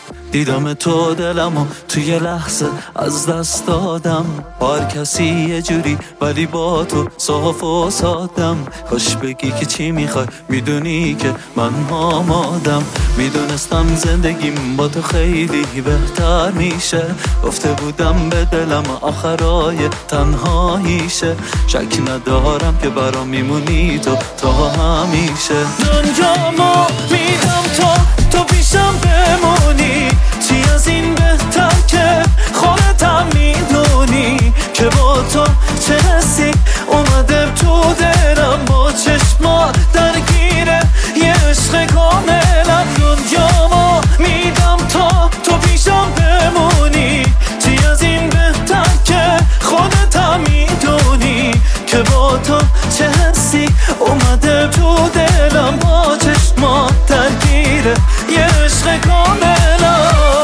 دیدم تو دلمو توی لحظه از دست دادم، هر کسی یه جوری ولی با تو صاف و سادم. کاش بگی که چی میخوای، میدونی که من آمادم. میدونستم زندگیم با تو خیلی بهتر میشه، گفته بودم به دلم آخرای تنهاییشه. شک ندارم که برام میمونی تو تا همیشه. دنیامو میدم تو پیشم بمونی، چی از این بهتر که خودتم میدونی که با تو چه حسی اومده تو دلم. با چشمات درگیره یه عشق کاملا. دنیامو میدم تو پیشم بمونی، چی از این بهتر که خودتم میدونی که با تو چه حسی اومده تو دلم. با چشمات درگیره یه عشق کاملا.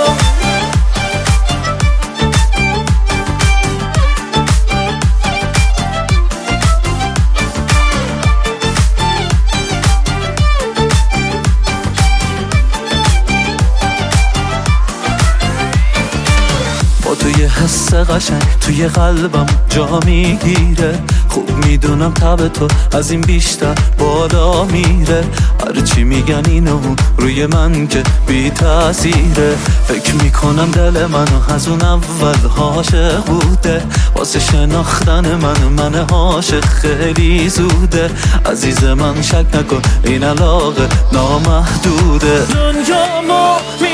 توی حس قشنگ توی قلبم جا میگیره. خوب میدونم تب تو از این بیشتر بالا میره. هرچی میگن اینو روی من که بی تاثیره. فکر میکنم دل منو از اون اول عاشق بوده. واسه شناختن من عاشق خیلی زوده. عزیز من شک نکن این علاقه نامحدوده. دنیامو